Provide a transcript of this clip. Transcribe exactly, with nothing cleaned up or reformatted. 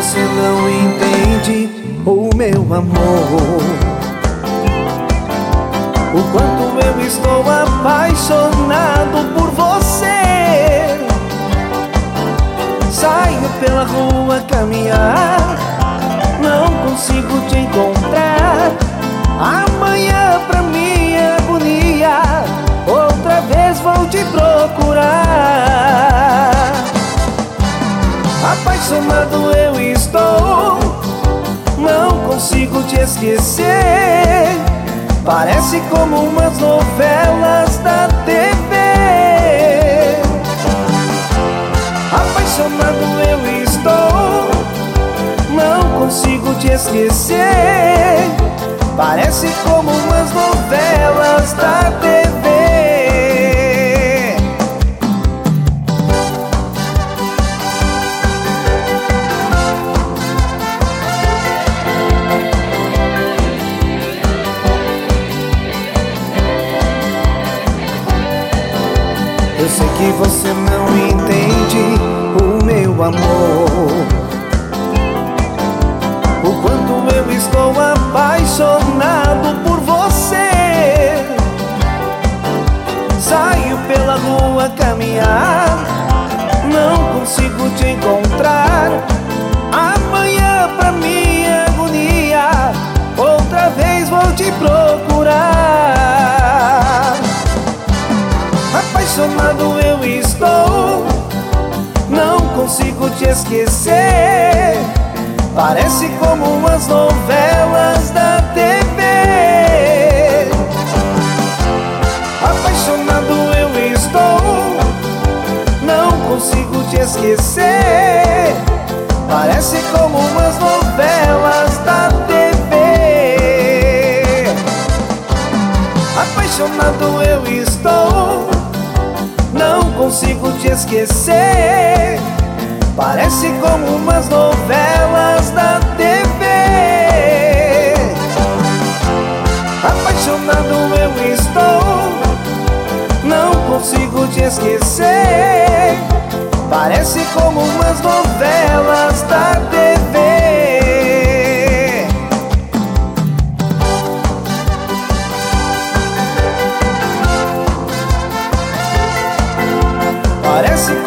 você não entende o meu amor, o quanto eu estou apaixonado por você. Saio pela rua caminhar, não consigo te encontrar. Amanhã pra minha agonia, outra vez vou te procurar. Apaixonado eu estou, não consigo te esquecer. Parece como umas novelas da T V. Apaixonado eu estou, não consigo te esquecer. Parece como umas novelas da T V. Eu sei que você não entende o meu amor, o quanto eu estou apaixonado por você. Saio pela rua caminhar, não consigo te encontrar. Amanhã pra minha agonia, outra vez vou te procurar. Apaixonado eu estou, não consigo te esquecer. Parece como umas novelas da T V. Apaixonado eu estou, não consigo te esquecer. Parece como umas novelas da T V. Apaixonado eu estou, não consigo te esquecer. Parece como umas novelas da T V. Apaixonado eu estou, não consigo te esquecer. Parece como umas novelas da T V. Parece